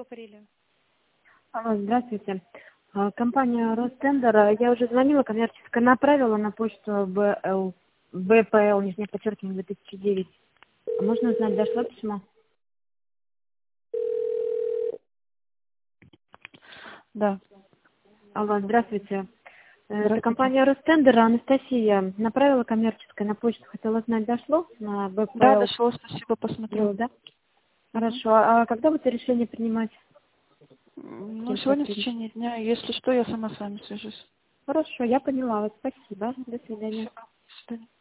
говорили. Алло, здравствуйте. Компания Ростендер. Я уже звонила, коммерческая направила на почту БПЛ, нижнее подчеркивание, 2009. Можно узнать, дошло письмо? Да. Алло, здравствуйте. Это Здравствуйте. компания Ростендер. Анастасия направила коммерческая на почту. Хотела знать, дошло на БПЛ? Да, дошло, спасибо, посмотрю. Да? Хорошо. А когда будете решение принимать? Ну, сегодня в течение дня. Если что, я сама с вами свяжусь. Хорошо, я поняла вас. Спасибо. До свидания. Спасибо. До свидания.